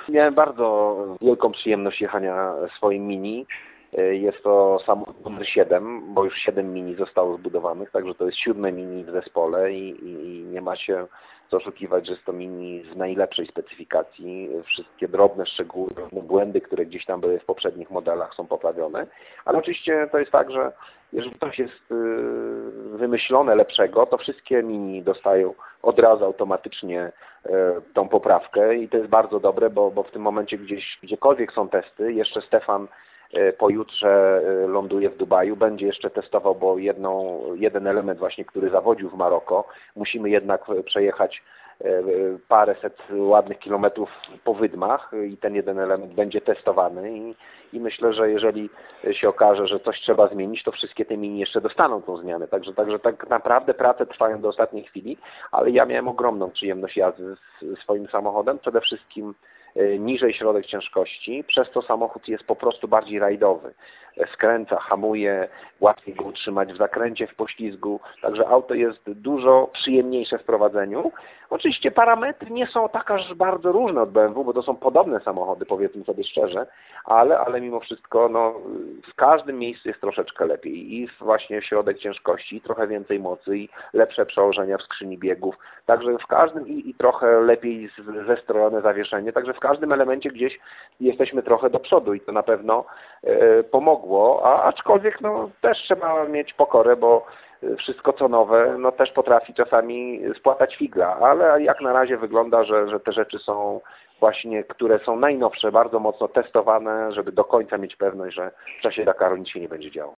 Miałem bardzo wielką przyjemność jechania swoim Mini. Jest to samochód numer 7, bo już 7 Mini zostało zbudowanych, także to jest 7 Mini w zespole i nie ma się co oszukiwać, że jest to Mini z najlepszej specyfikacji. Wszystkie drobne szczegóły, drobne błędy, które gdzieś tam były w poprzednich modelach, są poprawione. Ale oczywiście to jest tak, że jeżeli coś jest wymyślone lepszego, to wszystkie Mini dostają od razu automatycznie tą poprawkę i to jest bardzo dobre, bo w tym momencie gdziekolwiek są testy, jeszcze Stefan pojutrze ląduje w Dubaju, będzie jeszcze testował, bo jeden element właśnie, który zawodził w Maroko, musimy jednak przejechać paręset ładnych kilometrów po wydmach i ten jeden element będzie testowany i myślę, że jeżeli się okaże, że coś trzeba zmienić, to wszystkie te Mini jeszcze dostaną tą zmianę. Także tak naprawdę prace trwają do ostatniej chwili, ale ja miałem ogromną przyjemność jazdy swoim samochodem, przede wszystkim niżej środek ciężkości, przez to samochód jest po prostu bardziej rajdowy. Skręca, hamuje, łatwiej go utrzymać w zakręcie, w poślizgu, także auto jest dużo przyjemniejsze w prowadzeniu. Oczywiście parametry nie są tak aż bardzo różne od BMW, bo to są podobne samochody, powiedzmy sobie szczerze, ale mimo wszystko w każdym miejscu jest troszeczkę lepiej i właśnie środek ciężkości, trochę więcej mocy i lepsze przełożenia w skrzyni biegów, także w każdym i trochę lepiej zestrojone zawieszenie, także w każdym elemencie gdzieś jesteśmy trochę do przodu i to na pewno pomogło, aczkolwiek też trzeba mieć pokorę, bo wszystko co nowe też potrafi czasami spłatać figla, ale jak na razie wygląda, że te rzeczy są właśnie, które są najnowsze, bardzo mocno testowane, żeby do końca mieć pewność, że w czasie Dakaru nic się nie będzie działo.